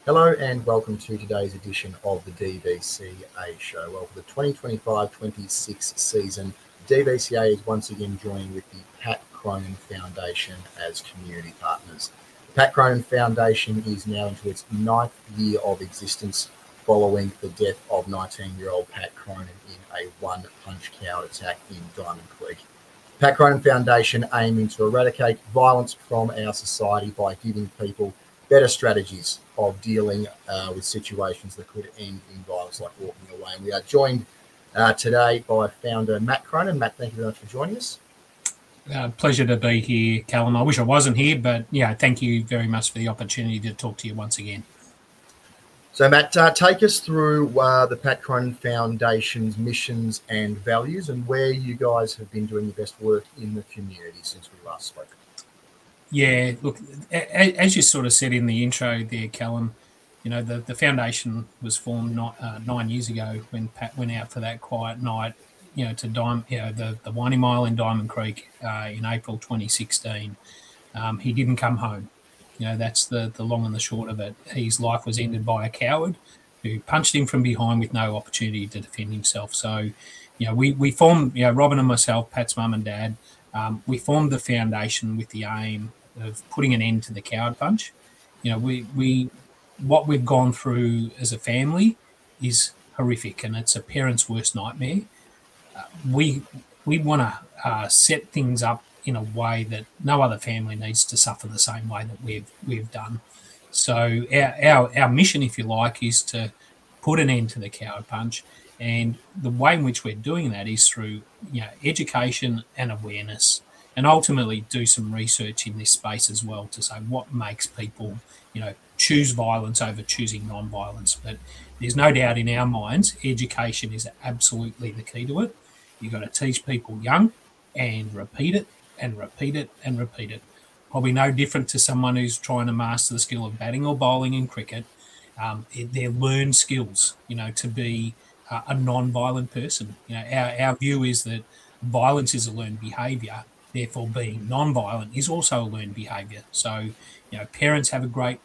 Hello and welcome to today's edition of the DVCA show. Well, for the 2025-26 season, DVCA is once again joining with the Pat Cronin Foundation as community partners. The Pat Cronin Foundation is now into its ninth year of existence following the death of 19-year-old Pat Cronin in a one-punch coward attack in Diamond Creek. Pat Cronin Foundation aiming to eradicate violence from our society by giving people better strategies of dealing with situations that could end in violence, like walking away. And we are joined today by founder Matt Cronin. Matt, thank you very much for joining us. Pleasure to be here, Callum. I wish I wasn't here, but yeah, thank you very much for the opportunity to talk to you once again. So, Matt, take us through the Pat Cronin Foundation's missions and values and where you guys have been doing your best work in the community since we last spoke. Yeah, look, as you sort of said in the intro there, Callum, you know, the foundation was formed 9 years ago when Pat went out for that quiet night, you know, to the Winey Mile in Diamond Creek in April 2016. He didn't come home. You know, that's the long and the short of it. His life was ended by a coward who punched him from behind with no opportunity to defend himself. So, you know, we formed, you know, Robin and myself, Pat's mum and dad, we formed the foundation with the aim of putting an end to the coward punch. You know, what we've gone through as a family is horrific, and it's a parent's worst nightmare. We want to set things up in a way that no other family needs to suffer the same way that we've done. So our mission, if you like, is to put an end to the coward punch, and the way in which we're doing that is through, you know, education and awareness, and ultimately do some research in this space as well to say what makes people, you know, choose violence over choosing non-violence. But there's no doubt in our minds, education is absolutely the key to it. You've got to teach people young and repeat it and repeat it and repeat it. Probably no different to someone who's trying to master the skill of batting or bowling in cricket. They're learned skills, you know, to be a non-violent person. You know, our view is that violence is a learned behaviour. Therefore, being non-violent is also a learned behaviour. So, you know, parents have a great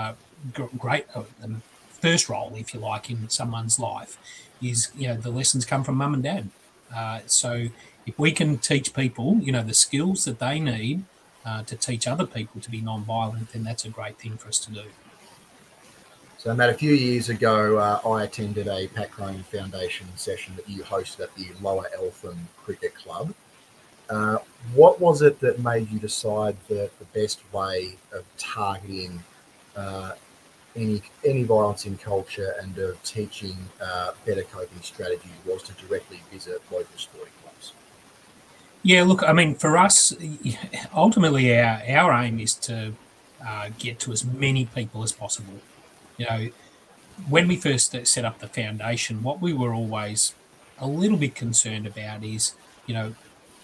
first role, if you like, in someone's life. Is, you know, the lessons come from mum and dad. So if we can teach people, you know, the skills that they need to teach other people to be non-violent, then that's a great thing for us to do. So, Matt, a few years ago, I attended a Pat Cronin Foundation session that you hosted at the Lower Eltham Cricket Club. What was it that made you decide that the best way of targeting any violence in culture and of teaching better coping strategies was to directly visit local sporting clubs? Yeah, look, I mean, for us, ultimately our aim is to get to as many people as possible. You know, when we first set up the foundation, what we were always a little bit concerned about is, you know,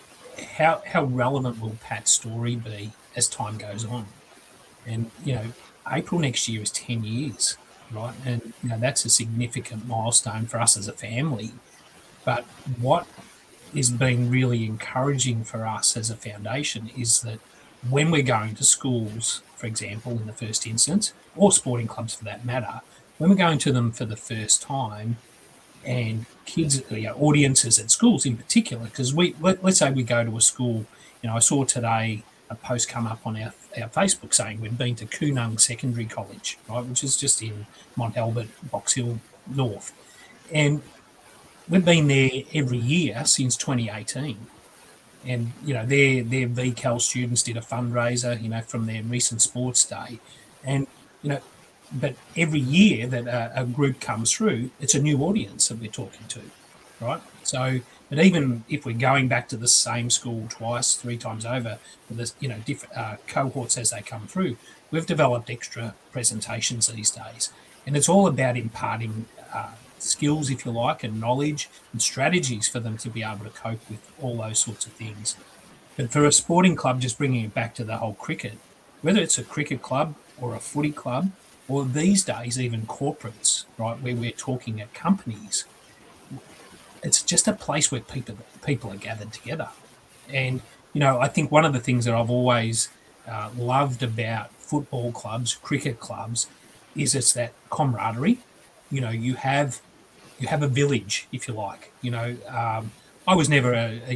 how relevant will Pat's story be as time goes on? And, you know, April next year is 10 years, right? And, you know, that's a significant milestone for us as a family. But what is being really encouraging for us as a foundation is that when we're going to schools, for example, in the first instance, or sporting clubs for that matter, when we're going to them for the first time, and kids, you know, audiences at schools in particular, because let's say we go to a school, you know, I saw today a post come up on our Facebook saying we've been to Coonung Secondary College, right, which is just in Mont Albert, Box Hill North. And we've been there every year since 2018. And, you know, their VCAL students did a fundraiser, you know, from their recent sports day. And, you know, but every year that a group comes through, it's a new audience that we're talking to, right? So, but even if we're going back to the same school twice, three times over, with this, you know, different cohorts as they come through, we've developed extra presentations these days, and it's all about imparting skills, if you like, and knowledge and strategies for them to be able to cope with all those sorts of things. But for a sporting club, just bringing it back to the whole cricket, whether it's a cricket club or a footy club, or these days even corporates, right, where we're talking at companies, it's just a place where people are gathered together. And, you know, I think one of the things that I've always loved about football clubs, cricket clubs, is it's that camaraderie. You know, you have a village, if you like. You know, I was never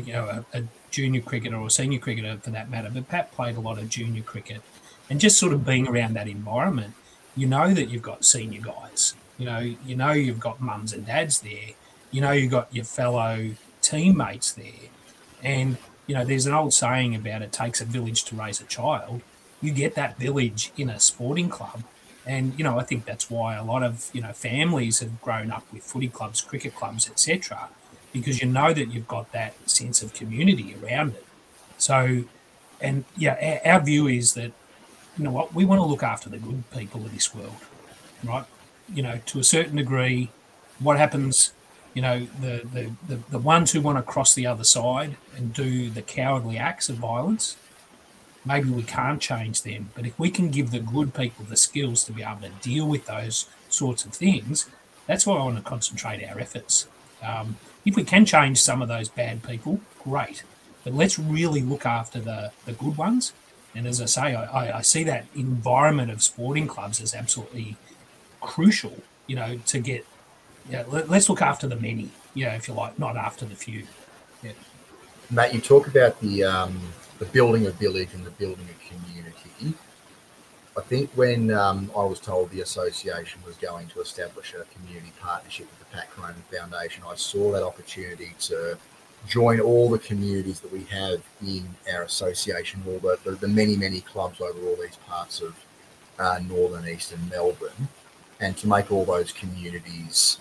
a junior cricketer or senior cricketer for that matter, but Pat played a lot of junior cricket, and just sort of being around that environment, you know that you've got senior guys. You know you've got mums and dads there. You know you've got your fellow teammates there, and you know there's an old saying about it takes a village to raise a child. You get that village in a sporting club. And, you know, I think that's why a lot of, you know, families have grown up with footy clubs, cricket clubs, etc., because you know that you've got that sense of community around it. So, and yeah, our view is that, you know what, we want to look after the good people of this world, right? You know, to a certain degree, what happens, you know, the ones who want to cross the other side and do the cowardly acts of violence, maybe we can't change them. But if we can give the good people the skills to be able to deal with those sorts of things, that's why I want to concentrate our efforts. If we can change some of those bad people, great. But let's really look after the good ones. And as I say, I see that environment of sporting clubs as absolutely crucial, you know, to get, let's look after the many, you know, if you like, not after the few. Yeah. Matt, you talk about the building of village and the building of community. I think when I was told the association was going to establish a community partnership with the Pat Cronin Foundation, I saw that opportunity to join all the communities that we have in our association, all the many, many clubs over all these parts of northern eastern Melbourne, and to make all those communities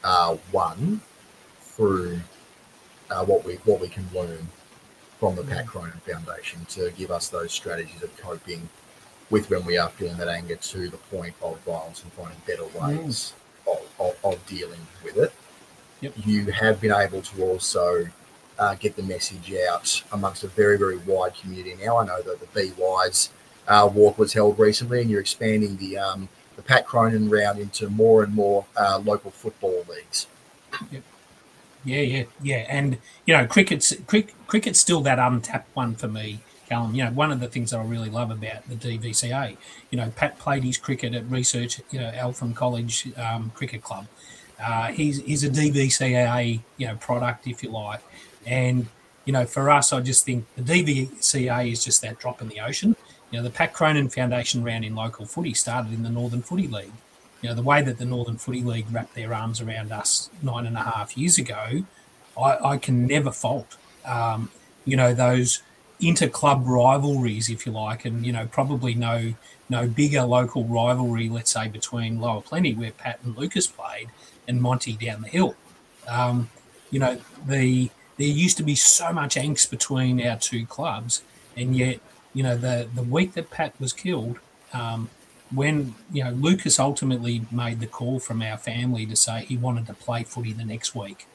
one through what we can learn from the Pat Cronin Foundation to give us those strategies of coping with when we are feeling that anger to the point of violence and finding better ways of dealing with it. Yep. You have been able to also get the message out amongst a very, very wide community. Now I know that the Be Wise walk was held recently, and you're expanding the Pat Cronin round into more and more local football leagues. Yep. Yeah. And, you know, cricket's still that untapped one for me, Callum. You know, one of the things that I really love about the DVCA, you know, Pat played his cricket at Research, you know, Eltham College Cricket Club. He's a DVCA, you know, product, if you like. And, you know, for us, I just think the DVCA is just that drop in the ocean. You know, the Pat Cronin Foundation round in local footy started in the Northern Footy League. You know, the way that the Northern Footy League wrapped their arms around us 9.5 years ago, I can never fault. You know, those inter-club rivalries, if you like, and, you know, probably no bigger local rivalry, let's say, between Lower Plenty, where Pat and Lucas played, and Monty down the hill. You know, there used to be so much angst between our two clubs, and yet, you know, the week that Pat was killed, when, you know, Lucas ultimately made the call from our family to say he wanted to play footy the next week.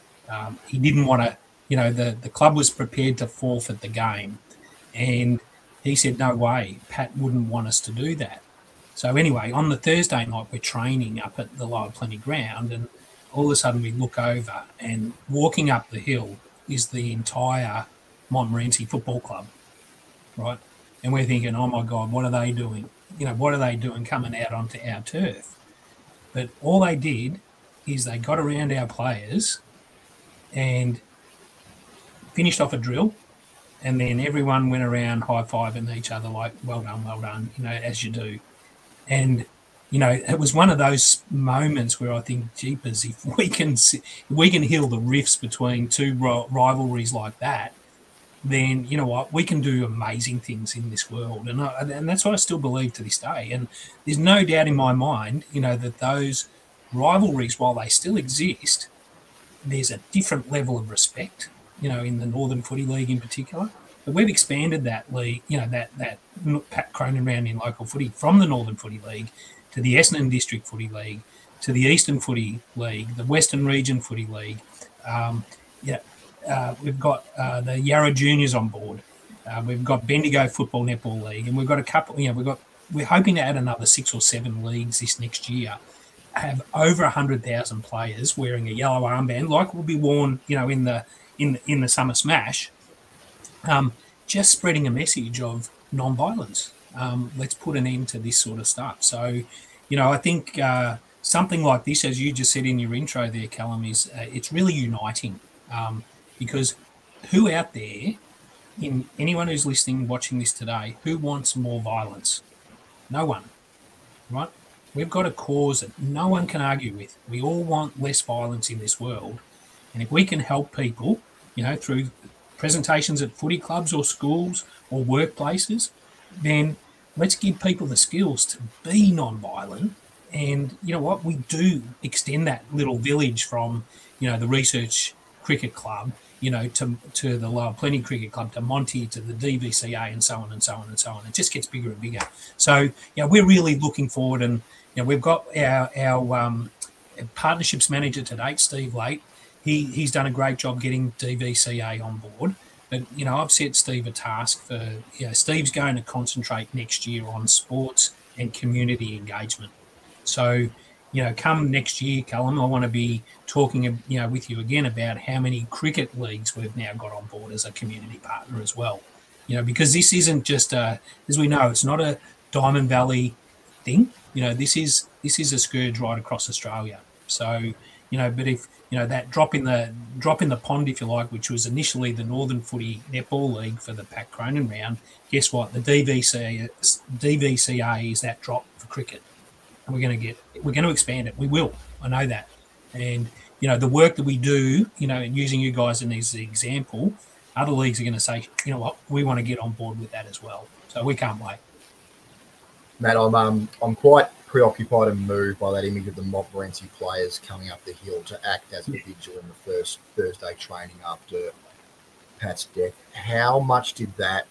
He didn't want to, you know, the club was prepared to forfeit the game. And he said, no way, Pat wouldn't want us to do that. So anyway, on the Thursday night, we're training up at the Lower Plenty ground, and all of a sudden we look over, and walking up the hill is the entire Montmorency Football Club, right? And we're thinking, oh my God, what are they doing? You know, what are they doing coming out onto our turf? But all they did is they got around our players and finished off a drill, and then everyone went around high-fiving each other like, well done, you know, as you do. And, you know, it was one of those moments where I think, jeepers, if we can heal the rifts between two rivalries like that, then, you know what, we can do amazing things in this world. And that's what I still believe to this day. And there's no doubt in my mind, you know, that those rivalries, while they still exist, there's a different level of respect, you know, in the Northern Footy League in particular. But we've expanded that league, you know, that Pat Cronin round in local footy from the Northern Footy League to the Essendon District Footy League to the Eastern Footy League, the Western Region Footy League. We've got the Yarra Juniors on board. We've got Bendigo Football Netball League, and we've got a couple. You know, we're hoping to add another 6 or 7 leagues this next year. Have over 100,000 players wearing a yellow armband, like will be worn, you know, in the Summer Smash. Just spreading a message of non-violence. Let's put an end to this sort of stuff. So, I think something like this, as you just said in your intro there, Callum, is it's really uniting because who out there, in anyone who's listening, watching this today, who wants more violence? No one, right? We've got a cause that no one can argue with. We all want less violence in this world. And if we can help people, through presentations at footy clubs or schools or workplaces, then let's give people the skills to be non-violent. And you know what? We do extend that little village from, the Research Cricket Club, to the Lower Plenty Cricket Club, to Monty, to the DVCA, and so on and so on and so on. It just gets bigger and bigger. So, we're really looking forward, and we've got our partnerships manager to date, Steve Late. He's done a great job getting DVCA on board. But, I've set Steve a task for, Steve's going to concentrate next year on sports and community engagement. So, come next year, Callum, I want to be talking, with you again about how many cricket leagues we've now got on board as a community partner as well. Because this isn't just as we know, it's not a Diamond Valley thing. This is a scourge right across Australia. So, but if that drop in the pond, if you like, which was initially the Northern Footy Netball League for the Pat Cronin round, guess what? The DVCA is that drop for cricket. And we're going to expand it. We will. I know that. And, the work that we do, and using you guys as an example, other leagues are going to say, you know what, we want to get on board with that as well. So we can't wait. Matt, I'm quite preoccupied and moved by that image of the Montmorency players coming up the hill to act as a vigil in the first Thursday training after Pat's death. How much did that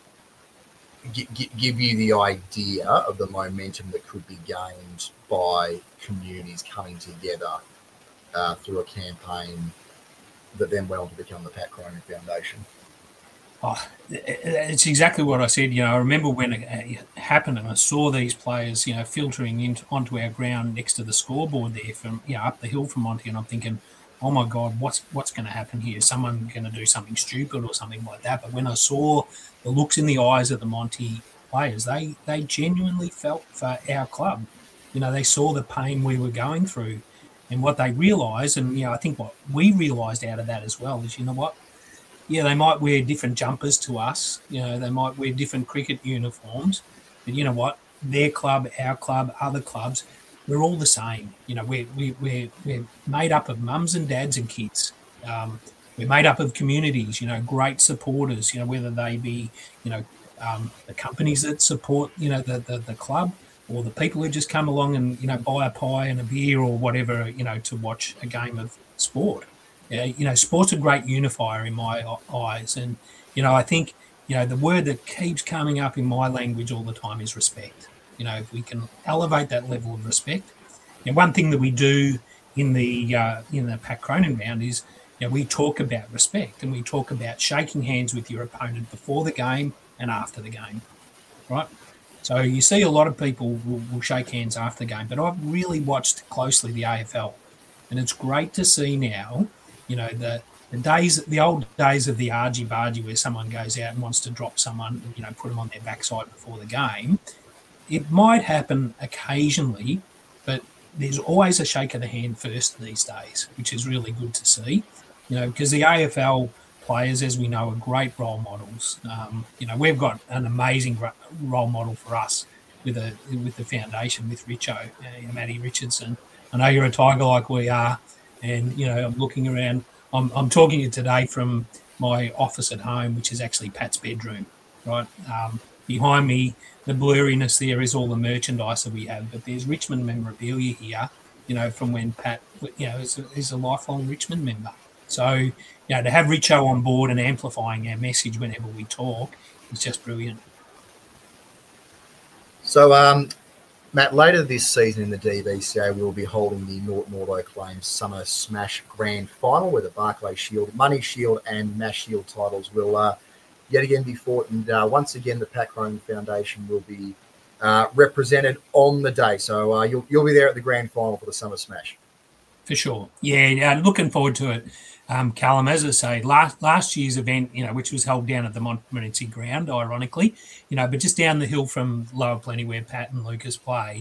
give you the idea of the momentum that could be gained by communities coming together through a campaign that then went on to become the Pat Cronin Foundation? Oh, it's exactly what I said. I remember when it happened and I saw these players, filtering onto our ground next to the scoreboard there from, up the hill from Monty, and I'm thinking, oh my God, what's going to happen here? Is someone going to do something stupid or something like that? But when I saw the looks in the eyes of the Monty players, they genuinely felt for our club. They saw the pain we were going through, and what they realised, and I think what we realised out of that as well is, what? Yeah, they might wear different jumpers to us. They might wear different cricket uniforms, but you know what? Their club, our club, other clubs, we're all the same. We're made up of mums and dads and kids. We're made up of communities, great supporters, whether they be, the companies that support, the club, or the people who just come along and, buy a pie and a beer or whatever, to watch a game of sport. Sport's a great unifier in my eyes. And, I think, the word that keeps coming up in my language all the time is respect. If we can elevate that level of respect. And one thing that we do in the Pat Cronin round is, we talk about respect, and we talk about shaking hands with your opponent before the game and after the game, right? So you see a lot of people will shake hands after the game, but I've really watched closely the AFL, and it's great to see now, the old days of the argy-bargy where someone goes out and wants to drop someone, put them on their backside before the game. It might happen occasionally, but there's always a shake of the hand first these days, which is really good to see, because the AFL players, as we know, are great role models. We've got an amazing role model for us with the foundation, with Richo, Matty Richardson. I know you're a Tiger like we are, and, I'm looking around. I'm talking to you today from my office at home, which is actually Pat's bedroom, right? Behind me, the blurriness there is all the merchandise that we have, but there's Richmond memorabilia here, from when Pat, is a lifelong Richmond member. So, to have Richo on board and amplifying our message whenever we talk is just brilliant. So, Matt, later this season in the DVCA, we'll be holding the Norton Auto Claims Summer Smash Grand Final, where the Barclay Shield, Money Shield and Mash Shield titles will yet again be fought. And once again, the Pat Cronin Foundation will be represented on the day. So you'll be there at the grand final for the Summer Smash. For sure. Yeah, looking forward to it. Callum, as I say, last year's event, which was held down at the Montmorency ground, ironically, but just down the hill from Lower Plenty where Pat and Lucas played,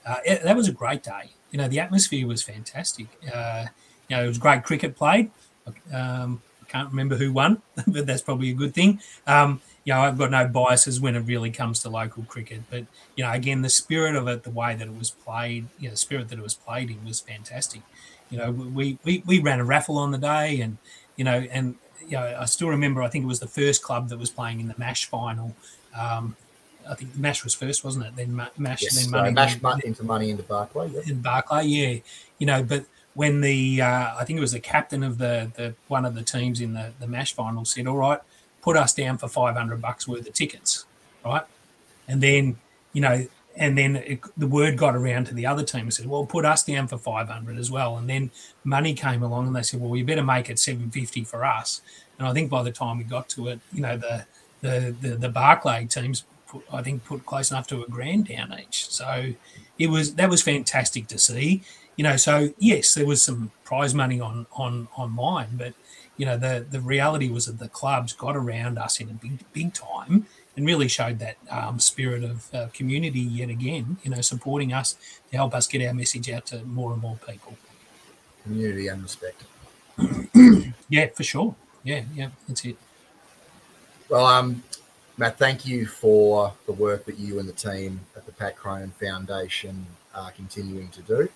That was a great day. The atmosphere was fantastic. It was great cricket played. I can't remember who won, but that's probably a good thing. I've got no biases when it really comes to local cricket, but again, the spirit of it, the way that it was played, the spirit that it was played in was fantastic. We ran a raffle on the day, and I still remember. I think it was the first club that was playing in the MASH final. I think MASH was first, wasn't it? Then MASH, yes, then Money. Money into Barclay. Yep. In Barclay, yeah. But when I think it was the captain of the one of the teams in the MASH final said, "All right, put us down for $500 worth of tickets," right? And then the word got around to the other team and said, "Well, put us down for 500 as well." And then Money came along and they said, "Well, you better make it 750 for us." And I think by the time we got to it, the Barclay teams put close enough to $1,000 down each. So that was fantastic to see. So yes, there was some prize money on mine, but the reality was that the clubs got around us in a big time and really showed that spirit of community yet again. Supporting us to help us get our message out to more and more people. Community and respect. Yeah, for sure. Yeah, that's it. Well, Matt, thank you for the work that you and the team at the Pat Cronin Foundation are continuing to do.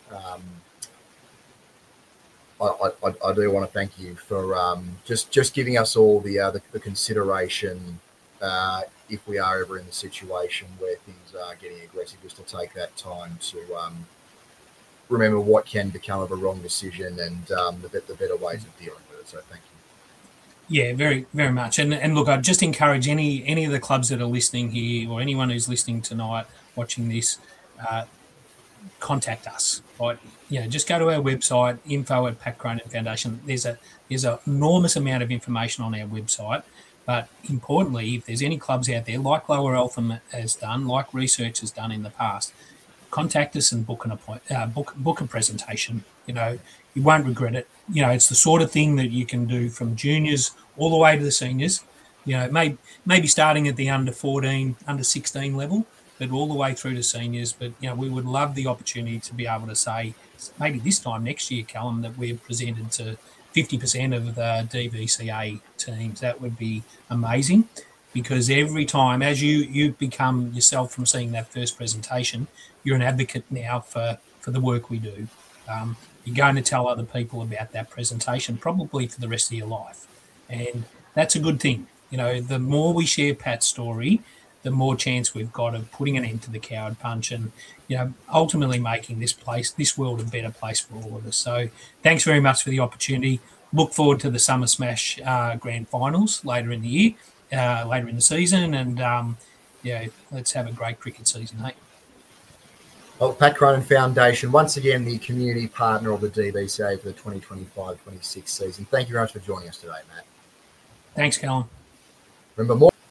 I do want to thank you for just giving us all the consideration if we are ever in the situation where things are getting aggressive, just to take that time to remember what can become of a wrong decision and the better ways of dealing with it. So thank you. Yeah, very, very much. And look, I'd just encourage any of the clubs that are listening here or anyone who's listening tonight, watching this, contact us, right? Just go to our website, info@Pat Cronin Foundation. There's an enormous amount of information on our website. But importantly, if there's any clubs out there, like Lower Eltham has done, like Research has done in the past, contact us and book a presentation. You won't regret it. It's the sort of thing that you can do from juniors all the way to the seniors. Maybe starting at the under 14, under 16 level, but all the way through to seniors. But we would love the opportunity to be able to say, maybe this time next year, Callum, that we've presented to 50% of the DVCA teams. That would be amazing, because every time, as you become yourself from seeing that first presentation, you're an advocate now for the work we do. You're going to tell other people about that presentation, probably for the rest of your life. And that's a good thing. The more we share Pat's story, the more chance we've got of putting an end to the coward punch and, ultimately making this world a better place for all of us. So thanks very much for the opportunity. Look forward to the Summer Smash grand finals later in the year, later in the season. And, let's have a great cricket season, hey? Well, Pat Cronin Foundation, once again, the community partner of the DVCA for the 2025-26 season. Thank you very much for joining us today, Matt. Thanks, Callum. Remember, more